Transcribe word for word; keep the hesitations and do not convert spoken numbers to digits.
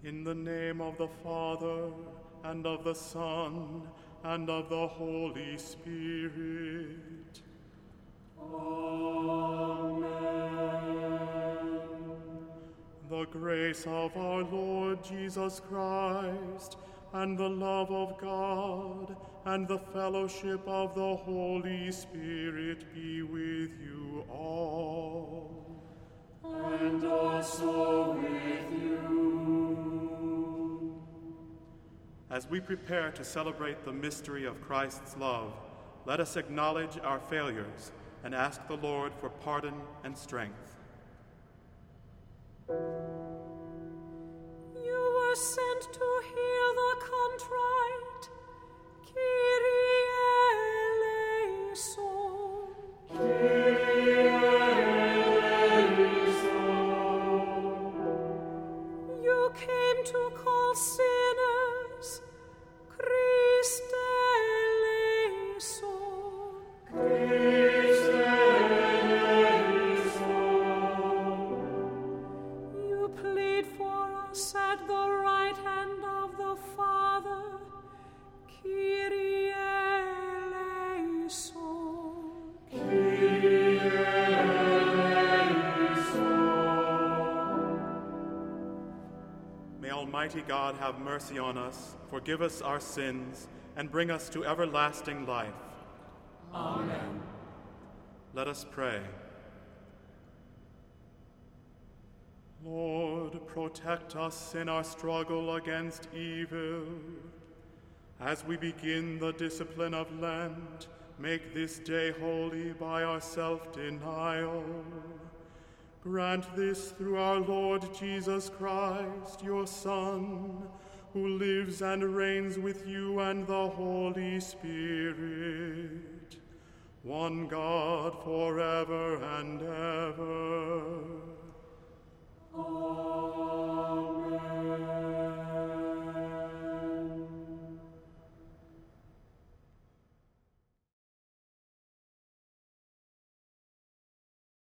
In the name of the Father, and of the Son, and of the Holy Spirit. Amen. The grace of our Lord Jesus Christ, and the love of God, and the fellowship of the Holy Spirit be with you all. And also with you. As we prepare to celebrate the mystery of Christ's love, let us acknowledge our failures and ask the Lord for pardon and strength. You were sent to heal the contrite. Kyrie eleison. Kyrie eleison. You came to call sinners. Christ eleison. Christ eleison. You plead for us at the right hand of the Father. Kyrie eleison. Kyrie eleison. May Almighty God have mercy on us, forgive us our sins, and bring us to everlasting life. Amen. Let us pray. Lord, protect us in our struggle against evil. As we begin the discipline of Lent, make this day holy by our self-denial. Grant this through our Lord Jesus Christ, your Son, who lives and reigns with you and the Holy Spirit, one God forever and ever.